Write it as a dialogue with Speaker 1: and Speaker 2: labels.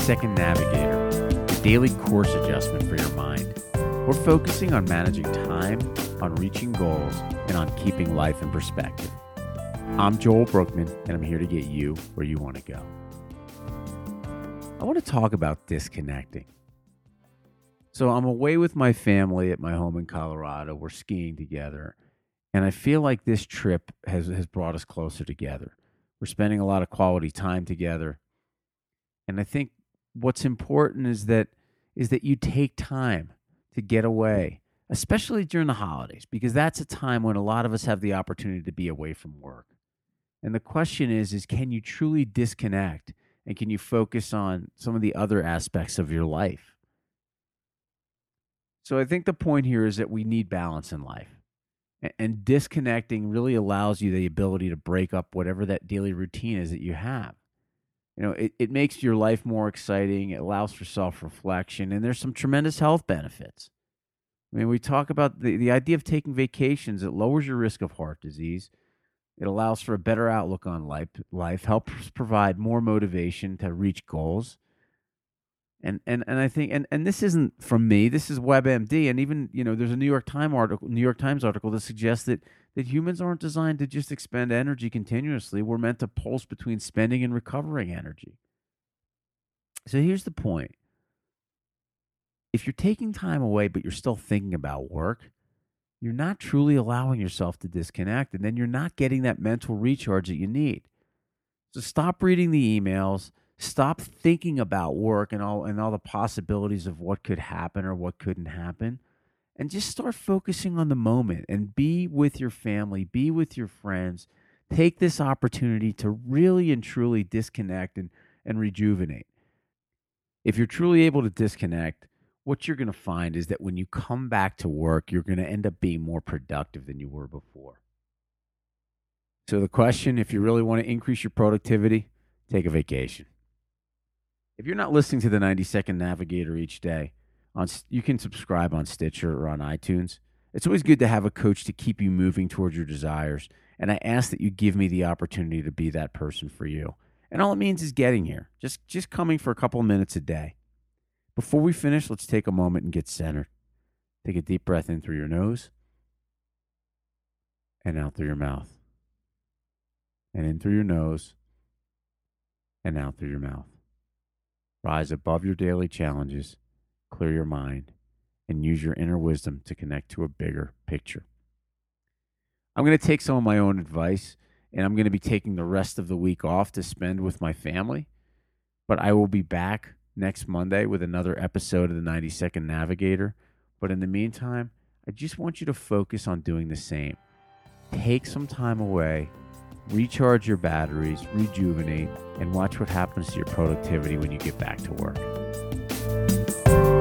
Speaker 1: 90-Second Navigator, the daily course adjustment for your mind. We're focusing on managing time, on reaching goals, and on keeping life in perspective. I'm Joel Brookman, and I'm here to get you where you want to go. I want to talk about disconnecting. So I'm away with my family at my home in Colorado. We're skiing together, and I feel like this trip has brought us closer together. We're spending a lot of quality time together. And I think what's important is that you take time to get away, especially during the holidays, because that's a time when a lot of us have the opportunity to be away from work. And the question is can you truly disconnect, and can you focus on some of the other aspects of your life? So I think the point here is that we need balance in life. And disconnecting really allows you the ability to break up whatever that daily routine is that you have. You know, it makes your life more exciting. It allows for self-reflection, and there's some tremendous health benefits. I mean, we talk about the idea of taking vacations. It lowers your risk of heart disease. It allows for a better outlook on life, helps provide more motivation to reach goals. And I think, and this isn't from me, this is WebMD. And even, there's a New York Times article that suggests that humans aren't designed to just expend energy continuously. We're meant to pulse between spending and recovering energy. So here's the point. If you're taking time away, but you're still thinking about work, you're not truly allowing yourself to disconnect, and then you're not getting that mental recharge that you need. So stop reading the emails. Stop thinking about work and all the possibilities of what could happen or what couldn't happen, and just start focusing on the moment and be with your family, be with your friends. Take this opportunity to really and truly disconnect and rejuvenate. If you're truly able to disconnect, what you're going to find is that when you come back to work, you're going to end up being more productive than you were before. So the question, if you really want to increase your productivity, take a vacation. If you're not listening to the 90-Second Navigator each day, you can subscribe on Stitcher or on iTunes. It's always good to have a coach to keep you moving towards your desires, and I ask that you give me the opportunity to be that person for you. And all it means is getting here, just coming for a couple of minutes a day. Before we finish, let's take a moment and get centered. Take a deep breath in through your nose and out through your mouth. And in through your nose and out through your mouth. Rise above your daily challenges, clear your mind, and use your inner wisdom to connect to a bigger picture. I'm going to take some of my own advice, and I'm going to be taking the rest of the week off to spend with my family. But I will be back next Monday with another episode of the 90-Second Navigator. But in the meantime, I just want you to focus on doing the same. Take some time away, recharge your batteries, rejuvenate, and watch what happens to your productivity when you get back to work.